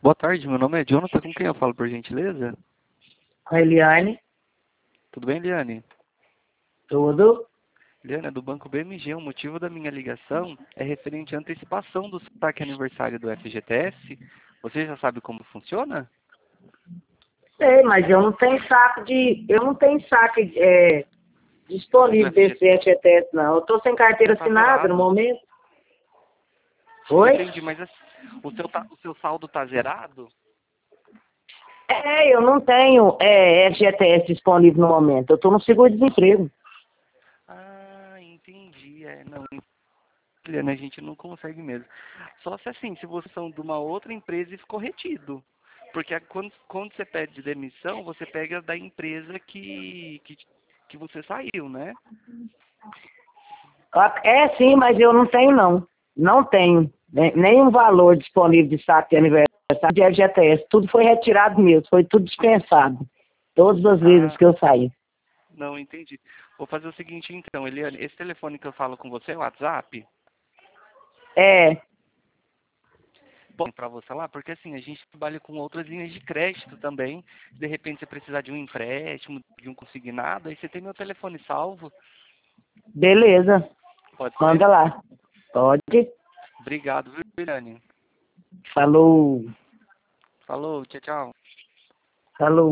Boa tarde, meu nome é Jonathan, com quem eu falo, por gentileza? A Eliane, Tudo bem, Liane? tudo. Liane, é do Banco BMG. O motivo da minha ligação é referente à antecipação do saque aniversário do FGTS. Você já sabe como funciona? Sei, mas eu não tenho saque Do disponível desse FGTS FGTS, não. Eu tô sem carteira está assinada no zerado. momento. Oi? Entendi, mas o seu saldo está zerado? Eu não tenho FGTS disponível no momento. Eu tô no seguro-desemprego. Ah, entendi. Não, Liane, a gente não consegue mesmo. Só se assim, se você são de uma outra empresa e ficou retido. Porque quando você pede demissão, você pega da empresa que você saiu, né? Sim, mas eu não tenho, não. Não tenho nenhum valor disponível de saque de aniversário de FGTS. Tudo foi retirado mesmo, foi tudo dispensado. Todas as vezes Ah, que eu saí. não, entendi. Vou fazer o seguinte então, Eliane, esse telefone que eu falo com você é o WhatsApp? É, Bom, para você lá, porque assim, a gente trabalha com outras linhas de crédito também. De repente você precisar de um empréstimo, de um consignado, aí você tem meu telefone salvo, beleza. pode ser? Manda lá. Pode. Obrigado, viu, Eliane? Falou. Falou, tchau, tchau. Falou.